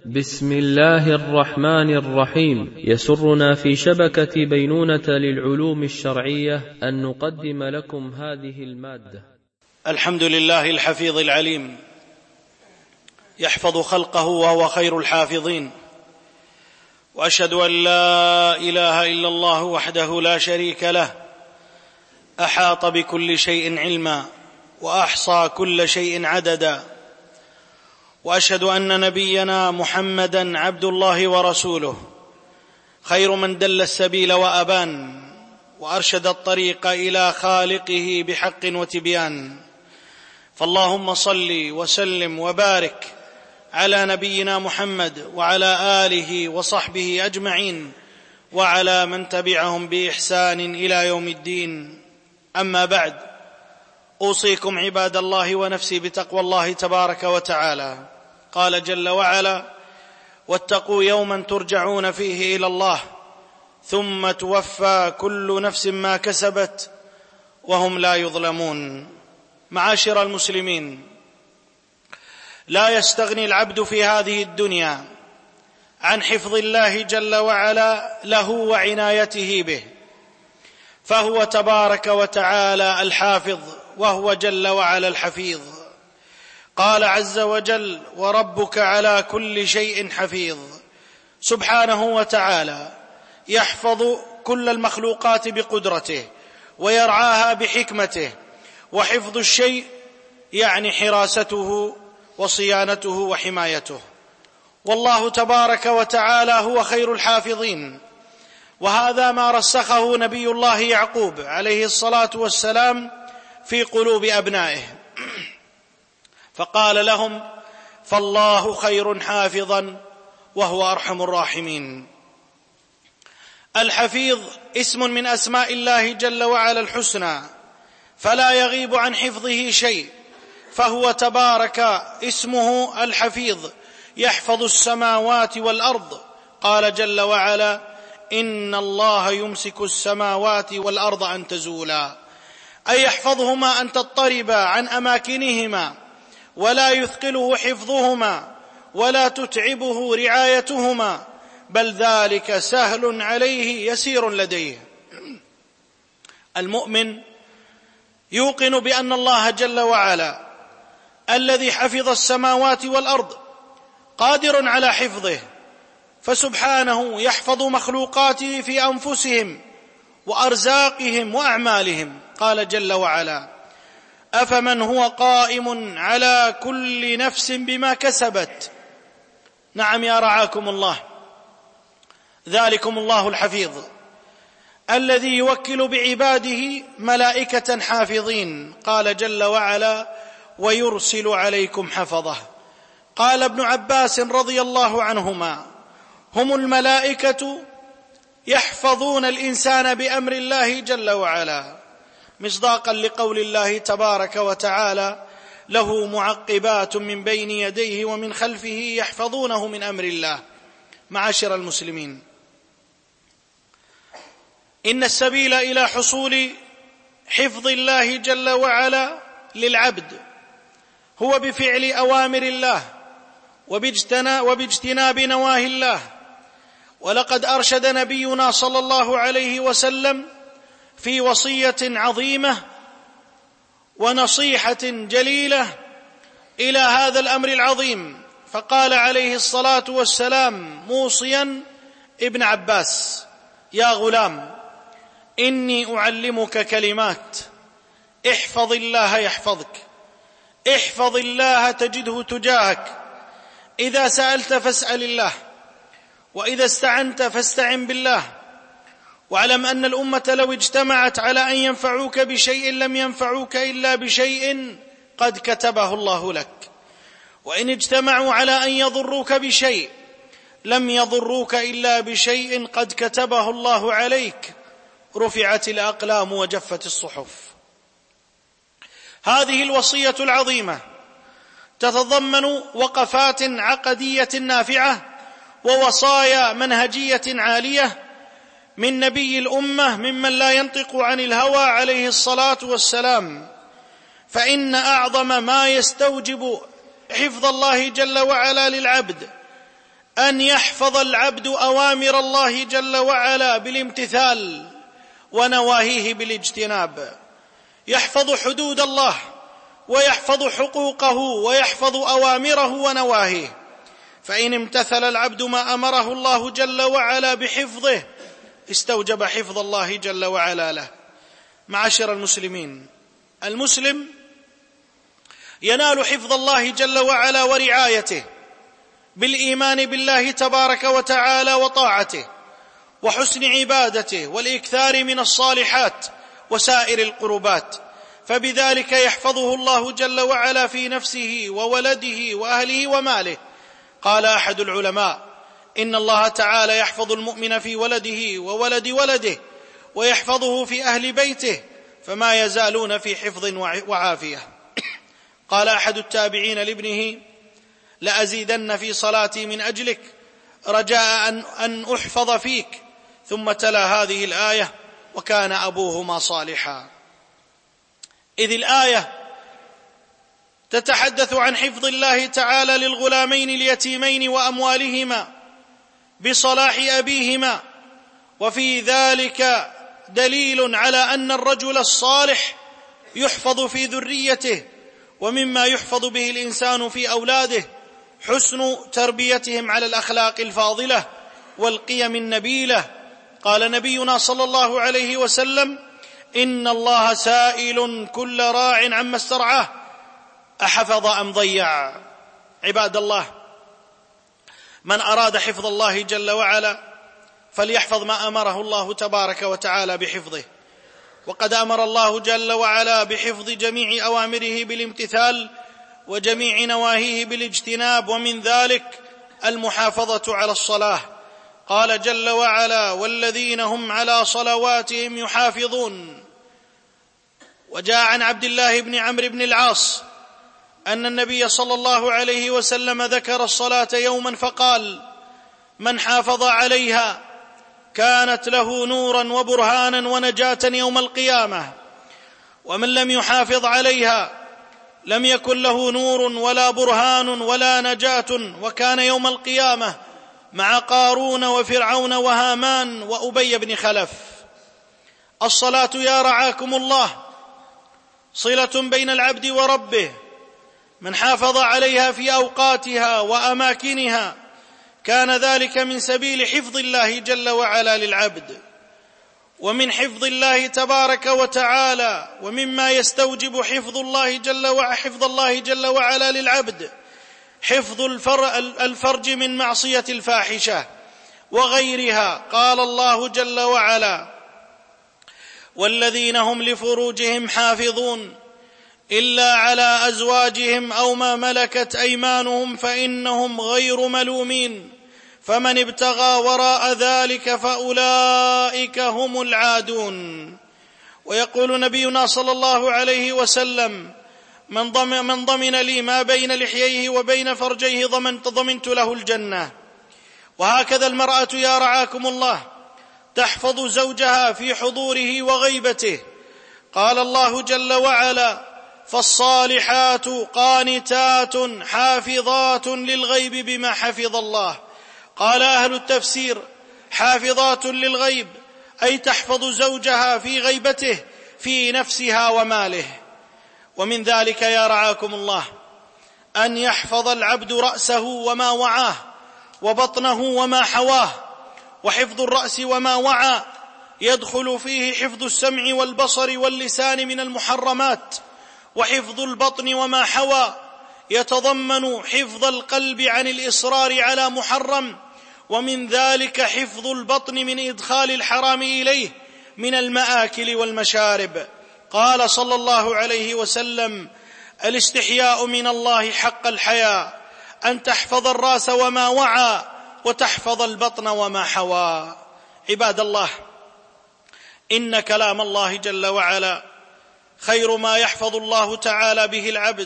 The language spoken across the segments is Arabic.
بسم الله الرحمن الرحيم. يسرنا في شبكة بينونة للعلوم الشرعية أن نقدم لكم هذه المادة. الحمد لله الحفيظ العليم، يحفظ خلقه وهو خير الحافظين، وأشهد أن لا إله إلا الله وحده لا شريك له، أحاط بكل شيء علما وأحصى كل شيء عددا، وأشهد أن نبينا محمدا عبد الله ورسوله، خير من دل السبيل وأبان، وأرشد الطريق إلى خالقه بحق وتبيان. فاللهم صل وسلم وبارك على نبينا محمد وعلى آله وصحبه أجمعين، وعلى من تبعهم بإحسان إلى يوم الدين. أما بعد، أوصيكم عباد الله ونفسي بتقوى الله تبارك وتعالى. قال جل وعلا: واتقوا يوما ترجعون فيه إلى الله ثم توفى كل نفس ما كسبت وهم لا يظلمون. معاشر المسلمين، لا يستغني العبد في هذه الدنيا عن حفظ الله جل وعلا له وعنايته به، فهو تبارك وتعالى الحافظ، وهو جل وعلا الحفيظ. قال عز وجل: وربك على كل شيء حفيظ. سبحانه وتعالى يحفظ كل المخلوقات بقدرته ويرعاها بحكمته، وحفظ الشيء يعني حراسته وصيانته وحمايته، والله تبارك وتعالى هو خير الحافظين. وهذا ما رسخه نبي الله يعقوب عليه الصلاة والسلام في قلوب أبنائه، فقال لهم: فالله خير حافظا وهو أرحم الراحمين. الحفيظ اسم من أسماء الله جل وعلا الحسنى، فلا يغيب عن حفظه شيء، فهو تبارك اسمه الحفيظ، يحفظ السماوات والأرض. قال جل وعلا: إن الله يمسك السماوات والأرض أن تزولا، أي يحفظهما أن تضطربا عن أماكنهما، ولا يثقله حفظهما ولا تتعبه رعايتهما، بل ذلك سهل عليه يسير لديه. المؤمن يوقن بأن الله جل وعلا الذي حفظ السماوات والأرض قادر على حفظه، فسبحانه يحفظ مخلوقاته في أنفسهم وأرزاقهم وأعمالهم. قال جل وعلا: أفمن هو قائم على كل نفس بما كسبت. نعم يا رعاكم الله، ذلكم الله الحفيظ الذي يوكل بعباده ملائكة حافظين. قال جل وعلا: ويرسل عليكم حفظه. قال ابن عباس رضي الله عنهما: هم الملائكة يحفظون الإنسان بأمر الله جل وعلا، مصداقا لقول الله تبارك وتعالى: له معقبات من بين يديه ومن خلفه يحفظونه من أمر الله. معاشر المسلمين، إن السبيل إلى حصول حفظ الله جل وعلا للعبد هو بفعل أوامر الله وباجتناب نواهي الله. ولقد أرشد نبينا صلى الله عليه وسلم في وصية عظيمة ونصيحة جليلة إلى هذا الأمر العظيم، فقال عليه الصلاة والسلام موصيا ابن عباس: يا غلام، إني أعلمك كلمات، احفظ الله يحفظك، احفظ الله تجده تجاهك، إذا سألت فاسأل الله، وإذا استعنت فاستعن بالله. واعلم أن الأمة لو اجتمعت على أن ينفعوك بشيء لم ينفعوك إلا بشيء قد كتبه الله لك، وإن اجتمعوا على أن يضروك بشيء لم يضروك إلا بشيء قد كتبه الله عليك. رفعت الأقلام وجفت الصحف. هذه الوصية العظيمة تتضمن وقفات عقدية نافعة ووصايا منهجية عالية من نبي الأمة، ممن لا ينطق عن الهوى عليه الصلاة والسلام. فإن أعظم ما يستوجب حفظ الله جل وعلا للعبد أن يحفظ العبد أوامر الله جل وعلا بالامتثال ونواهيه بالاجتناب، يحفظ حدود الله ويحفظ حقوقه ويحفظ أوامره ونواهيه. فإن امتثل العبد ما أمره الله جل وعلا بحفظه استوجب حفظ الله جل وعلا له. معاشر المسلمين، المسلم ينال حفظ الله جل وعلا ورعايته بالإيمان بالله تبارك وتعالى وطاعته وحسن عبادته والإكثار من الصالحات وسائر القربات، فبذلك يحفظه الله جل وعلا في نفسه وولده وأهله وماله. قال أحد العلماء: إن الله تعالى يحفظ المؤمن في ولده وولد ولده ويحفظه في أهل بيته، فما يزالون في حفظ وعافية. قال أحد التابعين لابنه: لأزيدن في صلاتي من أجلك رجاء أن أحفظ فيك، ثم تلا هذه الآية: وكان أبوهما صالحا. إذ الآية تتحدث عن حفظ الله تعالى للغلامين اليتيمين وأموالهما بصلاح أبيهما، وفي ذلك دليل على أن الرجل الصالح يحفظ في ذريته، ومما يحفظ به الإنسان في أولاده حسن تربيتهم على الأخلاق الفاضلة والقيم النبيلة. قال نبينا صلى الله عليه وسلم: إن الله سائل كل راع عما استرعاه أحفظ أم ضيع. عباد الله، من أراد حفظ الله جل وعلا فليحفظ ما أمره الله تبارك وتعالى بحفظه، وقد أمر الله جل وعلا بحفظ جميع أوامره بالامتثال وجميع نواهيه بالاجتناب، ومن ذلك المحافظة على الصلاة. قال جل وعلا: والذين هم على صلواتهم يحافظون. وجاء عن عبد الله بن عمرو بن العاص أن النبي صلى الله عليه وسلم ذكر الصلاة يوما فقال: من حافظ عليها كانت له نورا وبرهانا ونجاة يوم القيامة، ومن لم يحافظ عليها لم يكن له نور ولا برهان ولا نجاة، وكان يوم القيامة مع قارون وفرعون وهامان وأبي بن خلف. الصلاة يا رعاكم الله صلة بين العبد وربه، من حافظ عليها في أوقاتها وأماكنها كان ذلك من سبيل حفظ الله جل وعلا للعبد. ومن حفظ الله تبارك وتعالى ومما يستوجب حفظ الله جل وعلا للعبد حفظ الفرج من معصية الفاحشة وغيرها. قال الله جل وعلا: والذين هم لفروجهم حافظون إلا على أزواجهم أو ما ملكت أيمانهم فإنهم غير ملومين، فمن ابتغى وراء ذلك فأولئك هم العادون. ويقول نبينا صلى الله عليه وسلم: من ضمن لي ما بين لحييه وبين فرجيه ضمنت له الجنة. وهكذا المرأة يا رعاكم الله تحفظ زوجها في حضوره وغيبته. قال الله جل وعلا: فالصالحات قانتات حافظات للغيب بما حفظ الله. قال أهل التفسير: حافظات للغيب أي تحفظ زوجها في غيبته في نفسها وماله. ومن ذلك يا رعاكم الله أن يحفظ العبد رأسه وما وعاه وبطنه وما حواه. وحفظ الرأس وما وعى يدخل فيه حفظ السمع والبصر واللسان من المحرمات، وحفظ البطن وما حوى يتضمن حفظ القلب عن الإصرار على محرم، ومن ذلك حفظ البطن من إدخال الحرام إليه من المآكل والمشارب. قال صلى الله عليه وسلم: الاستحياء من الله حق الحياء أن تحفظ الرأس وما وعى وتحفظ البطن وما حوى. عباد الله، إن كلام الله جل وعلا خير ما يحفظ الله تعالى به العبد،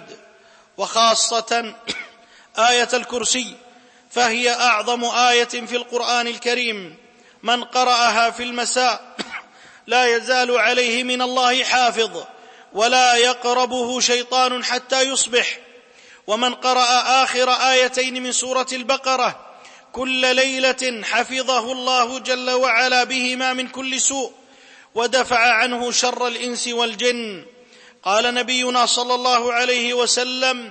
وخاصة آية الكرسي، فهي أعظم آية في القرآن الكريم. من قرأها في المساء لا يزال عليه من الله حافظ ولا يقربه شيطان حتى يصبح. ومن قرأ آخر آيتين من سورة البقرة كل ليلة حفظه الله جل وعلا بهما من كل سوء ودفع عنه شر الإنس والجن. قال نبينا صلى الله عليه وسلم: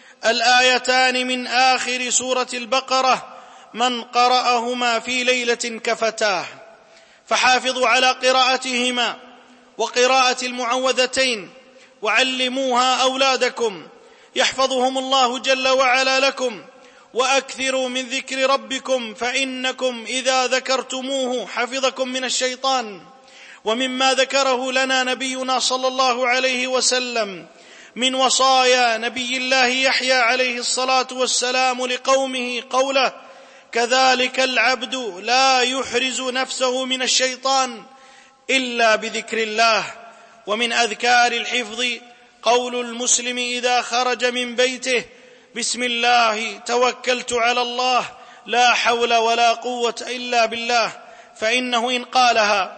الآيتان من آخر سورة البقرة من قرأهما في ليلة كفتاه. فحافظوا على قراءتهما وقراءة المعوذتين، وعلموها أولادكم يحفظهم الله جل وعلا لكم، وأكثروا من ذكر ربكم فإنكم إذا ذكرتموه حفظكم من الشيطان. ومما ذكره لنا نبينا صلى الله عليه وسلم من وصايا نبي الله يحيى عليه الصلاة والسلام لقومه قوله: كذلك العبد لا يحرز نفسه من الشيطان إلا بذكر الله. ومن أذكار الحفظ قول المسلم إذا خرج من بيته: بسم الله توكلت على الله لا حول ولا قوة إلا بالله، فإنه إن قالها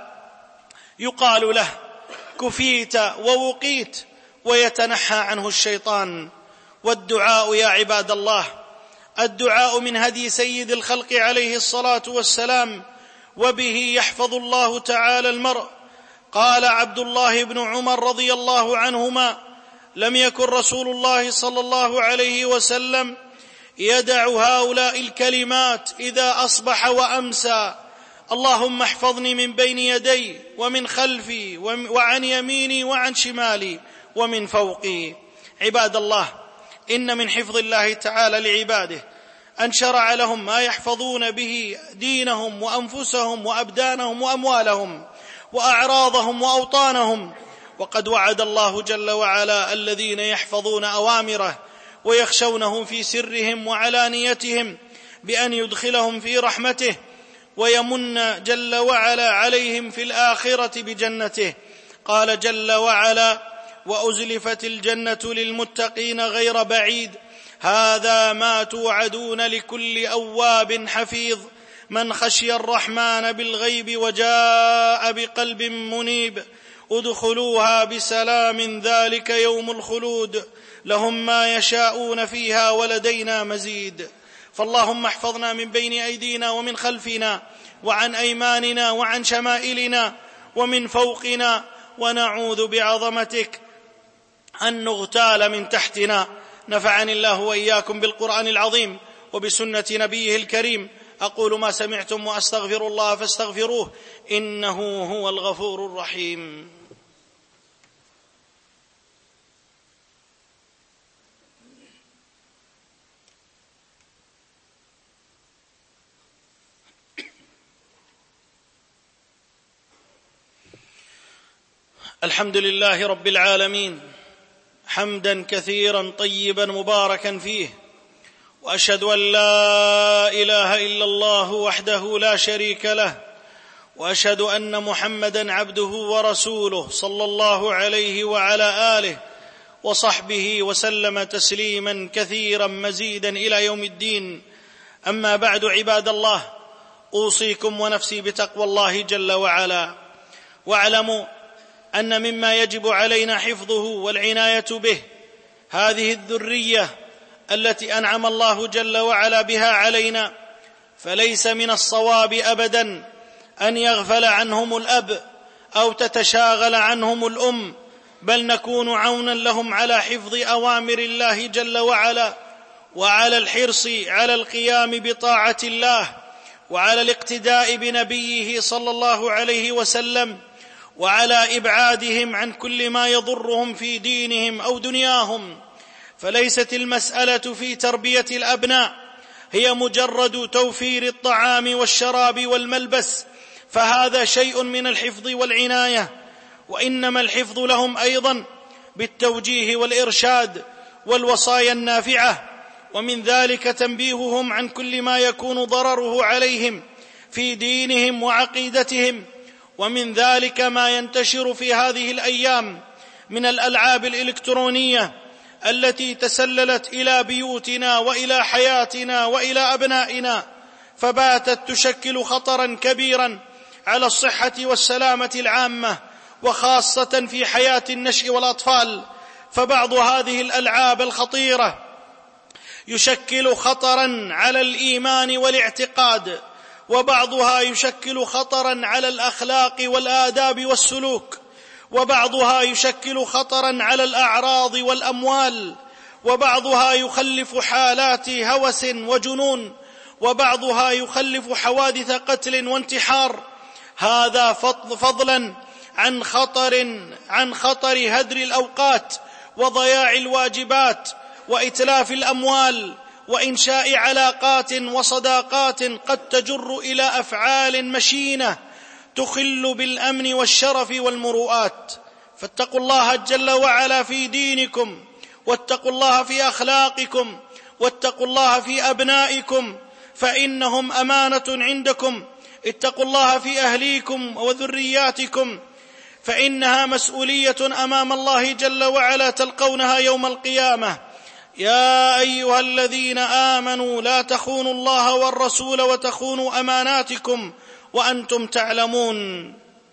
يقال له: كفيت ووقيت، ويتنحى عنه الشيطان. والدعاء يا عباد الله، الدعاء من هدي سيد الخلق عليه الصلاة والسلام، وبه يحفظ الله تعالى المرء. قال عبد الله بن عمر رضي الله عنهما: لم يكن رسول الله صلى الله عليه وسلم يدع هؤلاء الكلمات إذا أصبح وأمسى: اللهم احفظني من بين يدي ومن خلفي وعن يميني وعن شمالي ومن فوقي. عباد الله، إن من حفظ الله تعالى لعباده أن شرع لهم ما يحفظون به دينهم وأنفسهم وأبدانهم وأموالهم وأعراضهم وأوطانهم. وقد وعد الله جل وعلا الذين يحفظون أوامره ويخشونه في سرهم وعلانيتهم بأن يدخلهم في رحمته، ويمن جل وعلا عليهم في الآخرة بجنته. قال جل وعلا: وأزلفت الجنة للمتقين غير بعيد هذا ما توعدون لكل أواب حفيظ من خشي الرحمن بالغيب وجاء بقلب منيب ادخلوها بسلام ذلك يوم الخلود لهم ما يشاءون فيها ولدينا مزيد. فاللهم احفظنا من بين أيدينا ومن خلفنا وعن أيماننا وعن شمائلنا ومن فوقنا، ونعوذ بعظمتك أن نغتال من تحتنا. نفعني الله وإياكم بالقرآن العظيم وبسنة نبيه الكريم. أقول ما سمعتم وأستغفر الله فاستغفروه إنه هو الغفور الرحيم. الحمد لله رب العالمين حمدا كثيرا طيبا مباركا فيه، وأشهد أن لا إله إلا الله وحده لا شريك له، وأشهد أن محمدا عبده ورسوله صلى الله عليه وعلى آله وصحبه وسلم تسليما كثيرا مزيدا إلى يوم الدين. أما بعد، عباد الله، أوصيكم ونفسي بتقوى الله جل وعلا. واعلموا أن مما يجب علينا حفظه والعناية به هذه الذرية التي أنعم الله جل وعلا بها علينا. فليس من الصواب أبدا أن يغفل عنهم الأب أو تتشاغل عنهم الأم، بل نكون عونا لهم على حفظ أوامر الله جل وعلا، وعلى الحرص على القيام بطاعة الله، وعلى الاقتداء بنبيه صلى الله عليه وسلم، وعلى إبعادهم عن كل ما يضرهم في دينهم أو دنياهم. فليست المسألة في تربية الأبناء هي مجرد توفير الطعام والشراب والملبس، فهذا شيء من الحفظ والعناية، وإنما الحفظ لهم أيضا بالتوجيه والإرشاد والوصايا النافعة، ومن تنبيههم تنبيههم عن كل ما يكون ضرره عليهم في دينهم وعقيدتهم. ومن ذلك ما ينتشر في هذه الأيام من الألعاب الإلكترونية التي تسللت إلى بيوتنا وإلى حياتنا وإلى أبنائنا، فباتت تشكل خطرا كبيرا على الصحة والسلامة العامة، وخاصة في حياة النشء والأطفال. فبعض هذه الألعاب الخطيرة يشكل خطرا على الإيمان والاعتقاد، وبعضها يشكل خطرا على الأخلاق والآداب والسلوك، وبعضها يشكل خطرا على الأعراض والأموال، وبعضها يخلف حالات هوس وجنون، وبعضها يخلف حوادث قتل وانتحار. هذا فضلا عن خطر هدر الأوقات وضياع الواجبات وإتلاف الأموال وإنشاء علاقات وصداقات قد تجر إلى أفعال مشينة تخل بالأمن والشرف والمروءات. فاتقوا الله جل وعلا في دينكم، واتقوا الله في أخلاقكم، واتقوا الله في أبنائكم فإنهم أمانة عندكم. اتقوا الله في أهليكم وذرياتكم فإنها مسؤولية أمام الله جل وعلا تلقونها يوم القيامة. يا أيها الذين آمنوا لا تخونوا الله والرسول وتخونوا أماناتكم وأنتم تعلمون.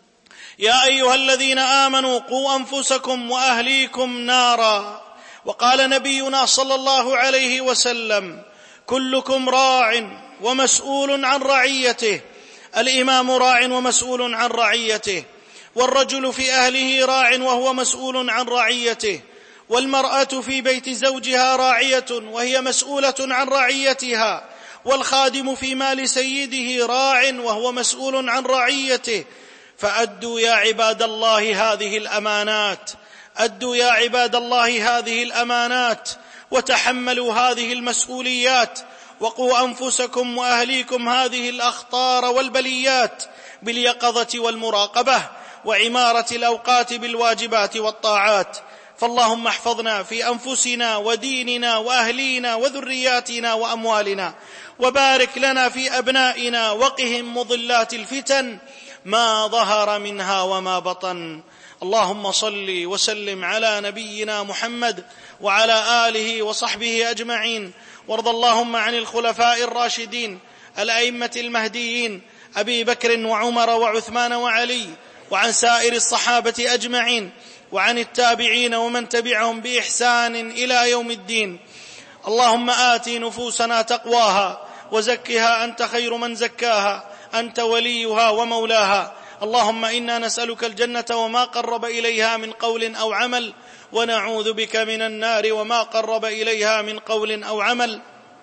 يا أيها الذين آمنوا قوا أنفسكم وأهليكم نارا. وقال نبينا صلى الله عليه وسلم: كلكم راع ومسؤول عن رعيته. الإمام راع ومسؤول عن رعيته، والرجل في أهله راع وهو مسؤول عن رعيته، والمرأة في بيت زوجها راعية وهي مسؤولة عن رعيتها، والخادم في مال سيده راع وهو مسؤول عن رعيته. فأدوا يا عباد الله هذه الأمانات، أدوا يا عباد الله هذه الأمانات، وتحملوا هذه المسؤوليات، وقوا أنفسكم وأهليكم هذه الأخطار والبليات باليقظة والمراقبة، وعمارة الأوقات بالواجبات والطاعات. فاللهم احفظنا في أنفسنا وديننا وأهلينا وذرياتنا وأموالنا، وبارك لنا في أبنائنا، وقهم مضلات الفتن ما ظهر منها وما بطن. اللهم صل وسلم على نبينا محمد وعلى آله وصحبه أجمعين، وارض اللهم عن الخلفاء الراشدين الأئمة المهديين أبي بكر وعمر وعثمان وعلي، وعن سائر الصحابة أجمعين، وعن التابعين ومن تبعهم بإحسان إلى يوم الدين. اللهم آت نفوسنا تقواها وزكها أنت خير من زكاها، أنت وليها ومولاها. اللهم إنا نسألك الجنة وما قرب إليها من قول أو عمل، ونعوذ بك من النار وما قرب إليها من قول أو عمل.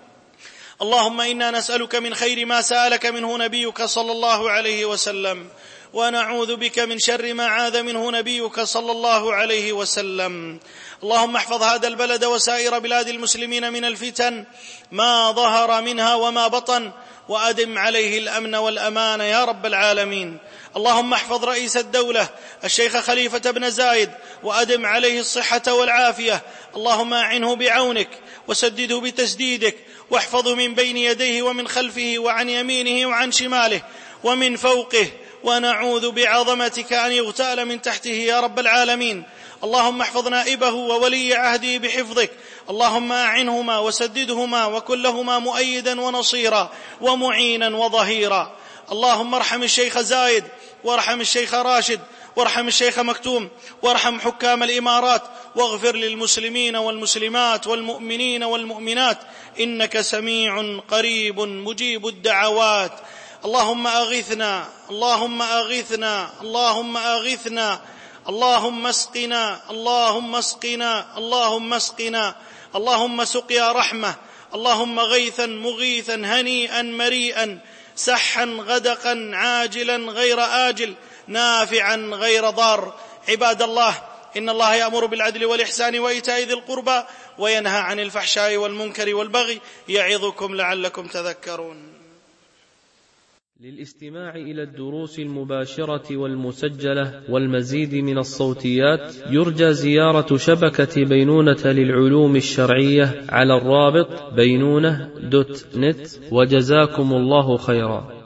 اللهم إنا نسألك من خير ما سألك منه نبيك صلى الله عليه وسلم، ونعوذ بك من شر ما عاذ منه نبيك صلى الله عليه وسلم. اللهم احفظ هذا البلد وسائر بلاد المسلمين من الفتن ما ظهر منها وما بطن، وأدم عليه الأمن والأمان يا رب العالمين. اللهم احفظ رئيس الدولة الشيخ خليفة بن زايد، وأدم عليه الصحة والعافية. اللهم أعنه بعونك وسدده بتسديدك، واحفظه من بين يديه ومن خلفه وعن يمينه وعن شماله ومن فوقه، ونعوذ بعظمتك أن يغتال من تحته يا رب العالمين. اللهم احفظ نائبه وولي عهده بحفظك. اللهم أعنهما وسددهما وكن لهما مؤيدا ونصيرا ومعينا وظهيرا. اللهم ارحم الشيخ زايد، وارحم الشيخ راشد، وارحم الشيخ مكتوم، وارحم حكام الإمارات، واغفر للمسلمين والمسلمات والمؤمنين والمؤمنات، إنك سميع قريب مجيب الدعوات. اللهم أغثنا، اللهم أغثنا، اللهم أغثنا، اللهم اسقنا، اللهم اسقنا، اللهم اسقنا، اللهم سقيا رحمة، اللهم غيثا مغيثا هنيئا مريئا، سحا غدقا عاجلا غير آجل، نافعا غير ضار. عباد الله، إن الله يأمر بالعدل والإحسان وإيتاء ذي القربى، وينهى عن الفحشاء والمنكر والبغي، يعظكم لعلكم تذكرون. للاستماع إلى الدروس المباشرة والمسجلة والمزيد من الصوتيات، يرجى زيارة شبكة بينونة للعلوم الشرعية على الرابط بينونة.net. وجزاكم الله خيرا.